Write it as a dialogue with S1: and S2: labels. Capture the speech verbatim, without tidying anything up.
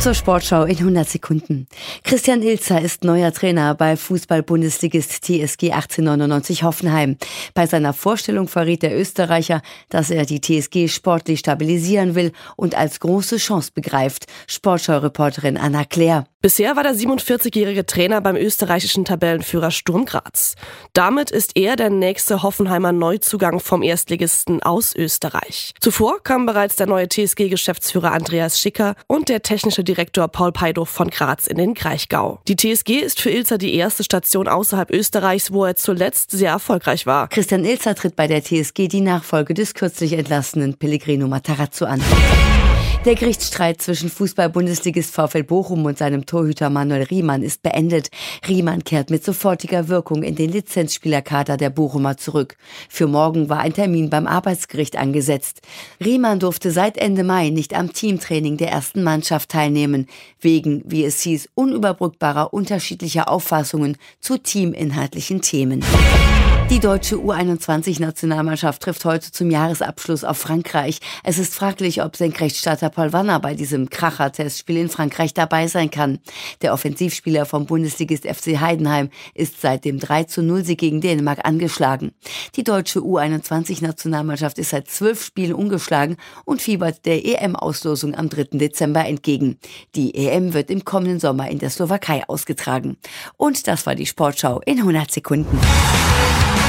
S1: Zur Sportschau in hundert Sekunden. Christian Ilzer ist neuer Trainer bei Fußball-Bundesligist T S G achtzehnhundertneunundneunzig Hoffenheim. Bei seiner Vorstellung verriet der Österreicher, dass er die T S G sportlich stabilisieren will und als große Chance begreift. Sportschau-Reporterin Anna Claire.
S2: Bisher war der siebenundvierzigjährige Trainer beim österreichischen Tabellenführer Sturm Graz. Damit ist er der nächste Hoffenheimer Neuzugang vom Erstligisten aus Österreich. Zuvor kamen bereits der neue T S G-Geschäftsführer Andreas Schicker und der technische Direktor Paul Peidow von Graz in den Kraichgau. Die T S G ist für Ilzer die erste Station außerhalb Österreichs, wo er zuletzt sehr erfolgreich war.
S1: Christian Ilzer tritt bei der T S G die Nachfolge des kürzlich entlassenen Pellegrino Matarazzo an. Der Gerichtsstreit zwischen Fußball-Bundesligist VfL Bochum und seinem Torhüter Manuel Riemann ist beendet. Riemann kehrt mit sofortiger Wirkung in den Lizenzspielerkader der Bochumer zurück. Für morgen war ein Termin beim Arbeitsgericht angesetzt. Riemann durfte seit Ende Mai nicht am Teamtraining der ersten Mannschaft teilnehmen, wegen, wie es hieß, unüberbrückbarer unterschiedlicher Auffassungen zu teaminhaltlichen Themen. Die deutsche U einundzwanzig-Nationalmannschaft trifft heute zum Jahresabschluss auf Frankreich. Es ist fraglich, ob Senkrechtstarter Paul Wanner bei diesem Kracher-Testspiel in Frankreich dabei sein kann. Der Offensivspieler vom Bundesligist F C Heidenheim ist seit dem drei zu null Sieg gegen Dänemark angeschlagen. Die deutsche U einundzwanzig-Nationalmannschaft ist seit zwölf Spielen ungeschlagen und fiebert der E M-Auslosung am dritten Dezember entgegen. Die E M wird im kommenden Sommer in der Slowakei ausgetragen. Und das war die Sportschau in hundert Sekunden.